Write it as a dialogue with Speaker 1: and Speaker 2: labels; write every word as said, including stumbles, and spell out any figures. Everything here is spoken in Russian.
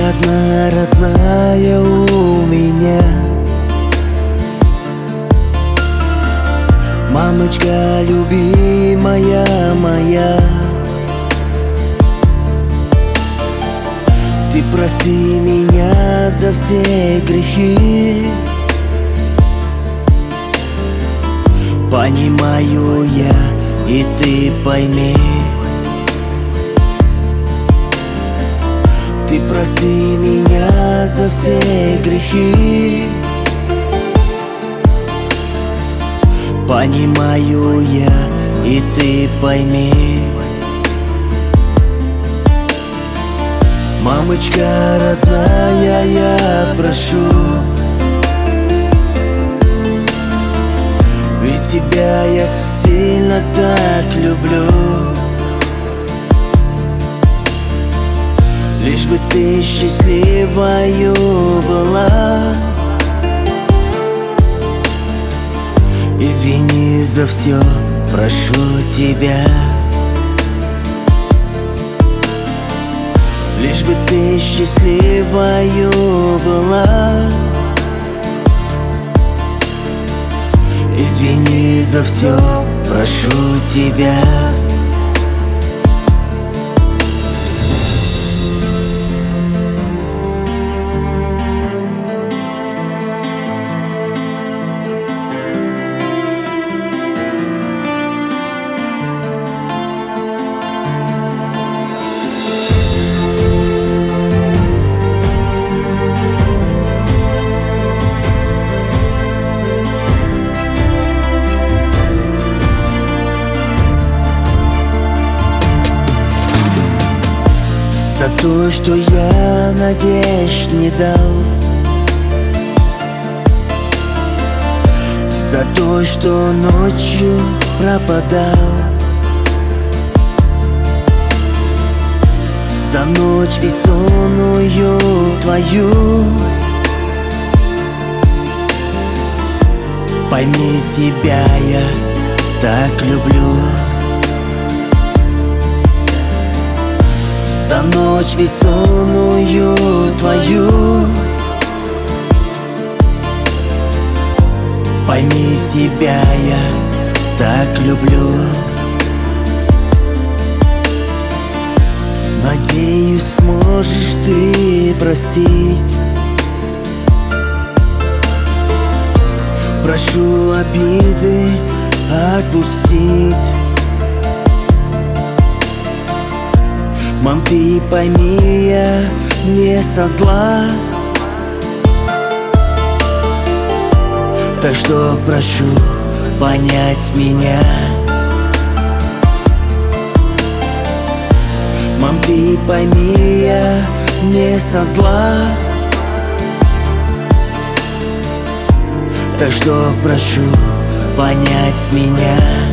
Speaker 1: одна родная у меня. Мамочка любимая моя, ты прости меня за все грехи. Понимаю я, и ты пойми. Ты прости меня за все грехи. Понимаю я, и ты пойми. Мамочка родная, я прошу, ведь тебя я сильно так люблю. Лишь бы ты счастливою была. Извини за все, прошу тебя. Лишь бы ты счастливою была. Извини за все, прошу тебя. За то, что я надежд не дал, за то, что ночью пропадал, за ночь бессонную твою. Пойми, тебя я так люблю. За ночь бессонную твою. Пойми, тебя я так люблю. Надеюсь, сможешь ты простить. Прошу обиды отпустить. Мам, ты пойми, я не со зла, так что прошу понять меня. Мам, ты пойми, я не со зла, так что прошу понять меня.